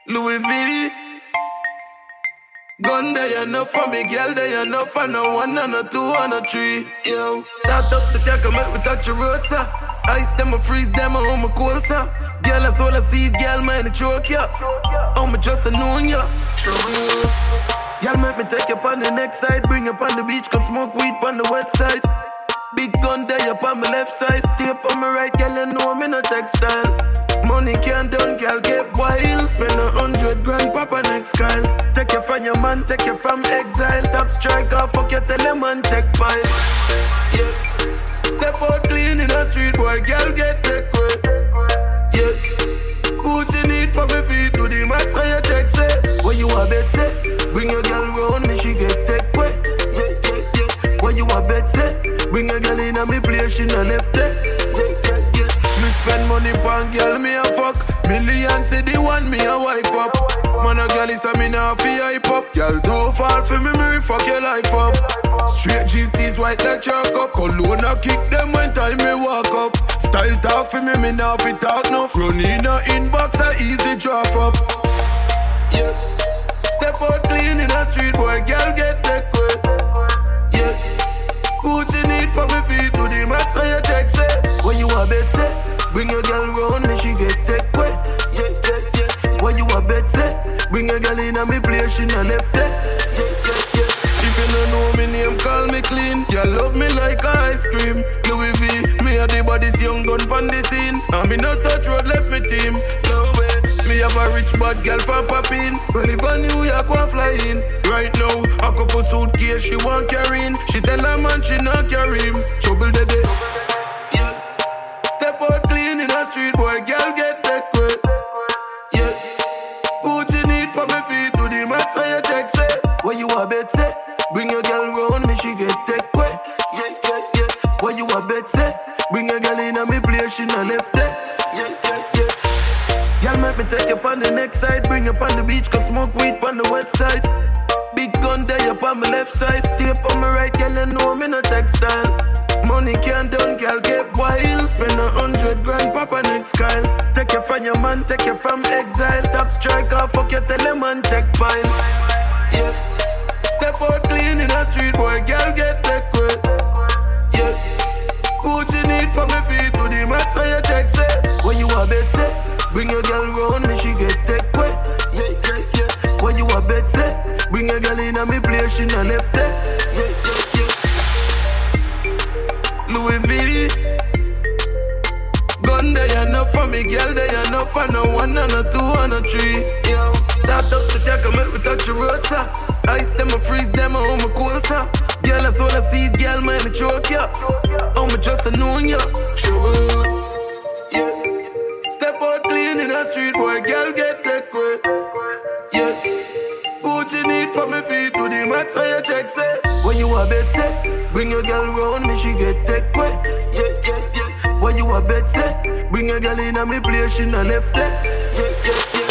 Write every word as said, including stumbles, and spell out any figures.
Louis V. Gun there enough for me, girl there enough for no one and a two and a three. Yo, start up the tackle, make me touch your road, sir. Ice them, I freeze them, I hold my cold, sir. Girl, that's all I see, girl, man, it choke ya. Oh, me just a knowing ya. Girl, make me take you on the next side, bring you on the beach, cause smoke weed on the west side. Big gun there up on my left side, stay up on my right, girl, you know me no textile. Money can't done, girl, get wild. Spend a hundred grand, papa next Kyle. Take you from your man, take you from exile. Top striker, fuck you, tell them man, take pile. Yeah. Step out clean in the street, boy, girl, get take way. Yeah. What you need for me feet, do the max on your check, say. What you a bet, say. Bring your girl round me, she get take way. Yeah, yeah, yeah. What you a bet, say. Bring your girl in and me place, she no left there. Yeah, yeah, yeah. Me spend money pon girl, me a fuck. Millions say the one me a wife up. Man a girl is a me now fi hype up. Girl don't fall for me, me fuck your life up. Straight G T's white like chalk up. Cologne a kick them when time me walk up. Style talk for me, me now fi talk no. Run in a inbox a easy drop up. Yeah. Step out clean in the street, boy, girl get take way. Yeah. What you need for me feet, do the max on your check, say. What you a bet, say. Bring your girl round me, she get take way. Yeah, yeah, yeah. What you a bet, say. Bring your girl in and me place, she no left there. Yeah, yeah, yeah. If you don't know me name, call me clean. You love me like ice cream. Louis V, me a the body's young gun pon the scene. And me no touch road, left me team. No way. Me have a rich bad girl from Papin. Well, if I knew you go fly in. Right now, a couple suitcase she want carry in. She tell her man she not carry him. Trouble the day. Yeah. Step out clean in the street, boy, girl get take way. Yeah. What you need for me feet, do the max on your check, say. What you a bet, say. Bring your girl round me, she get take way. Yeah, yeah, yeah. What you a bet, say. Bring your girl in and me place, she no left there. Yeah, yeah, yeah. Girl, make me take you on the next side, bring you on the beach, cause smoke weed on the west side. Big gun there up on my left side, stay up on my right, girl, you know me no textile. Money can't done, girl, get wild. Spend a hundred grand, papa next Kyle. Take you from your man, take you from exile. Top striker, fuck you, tell them man, take pile. Yeah. Step out clean in the street, boy, girl, get take way. Yeah. What you need for me feet, do the max on your check, say. What you a bet, say. Bring your girl round me, she get take way. Yeah, yeah, yeah. What you a bet, say. Bring your girl in and me place, she no left there. Yeah, yeah, yeah. Louis V. Gun there enough for me, girl there enough for no one and a two and a three. Yo, start up the tackle, make me touch your road, sir. Ice them, I freeze them, I hold my cold, sir. Girl, that's all I see, girl, man, it choke ya. Oh, me just a knowing ya. Trouble. Yeah. Step out clean in the street, boy, girl, get take way. Yeah. What you need for me feet, do the max on your check, say. What you a bet, say. Bring your girl round me, she get take way. Yeah, yeah, yeah. What you a bet, say. Bring your girl in and me place, she no left there. Yeah, yeah, yeah.